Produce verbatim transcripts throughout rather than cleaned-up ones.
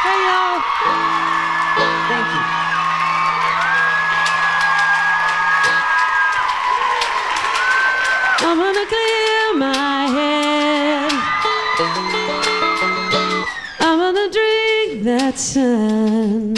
Hey, y'all. Thank you. I'm gonna clear my head. I'm gonna drink that sun.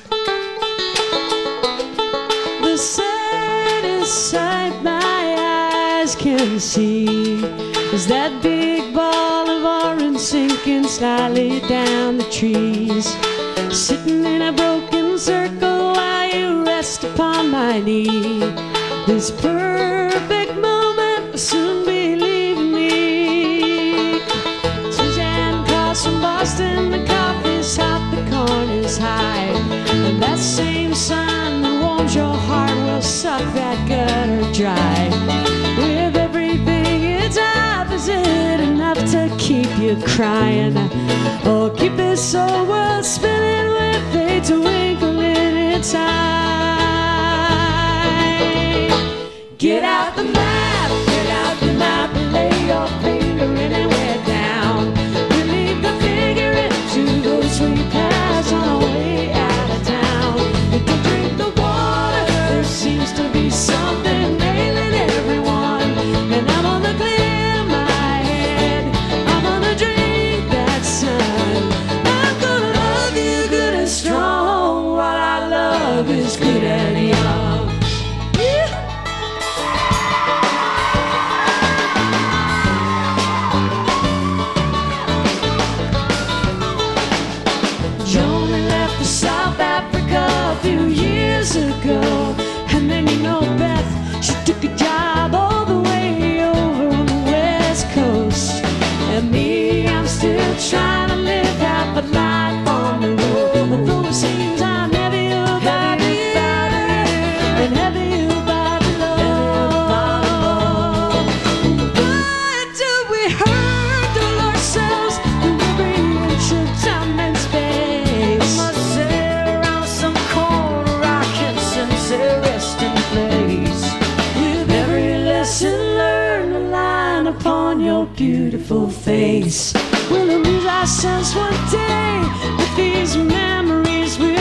The saddest sight my eyes can see is that big ball of orange sinking slightly down the trees, sitting in a broken circle while you rest upon my knee. This perfect moment will soon be leaving me. Suzanne calls from Boston, the coffee's hot, the corn is high, and that same sun that warms your heart will suck that gutter dry. With everything it's opposite, enough to keep you crying, or keep this whole world spinning with fate to twinkle in its eye. Get out the map, get out the map, and lay your finger anywhere down. We leave the figure into those sweet paths on our way out of town. You can drink the water, there seems to be something ailing everyone, and I'm on the clear my head. I'm gonna drink that sun. I'm gonna love you good and strong, what I love is good and young. South Africa a few years ago, and then you know Beth, she took a job all the way over on the West Coast, and me, I'm still trying to live half a life on the road. Although it seems I'm heavy about it, and heavy about love. Why do we hurt ourselves in every inch of time and space? With every lesson learned, a line upon your beautiful face. We'll lose ourselves one day with these memories we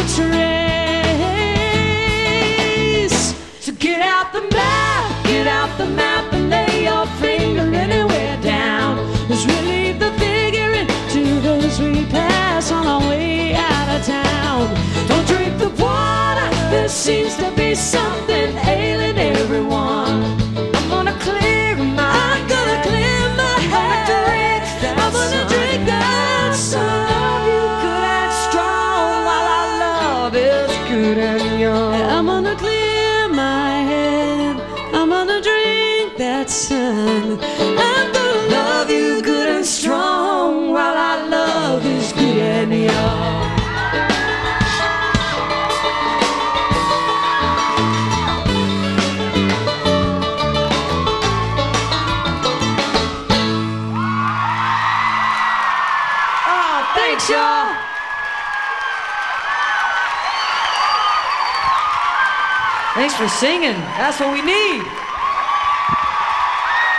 trace. So get out the map, get out the map, and lay your finger anywhere down. Let's really the figure into those we pass on our way out of town. Don't drink the water, there seems to be something ailing everyone. I'm gonna clear my I'm gonna clear my head. I'm gonna drink that sun. Love you good and strong, while our love is good and young. I'm gonna clear my head. I'm gonna drink that sun. I'm gonna love you good and strong, while our love is good and young. Thanks, y'all. Thanks for singing. That's what we need.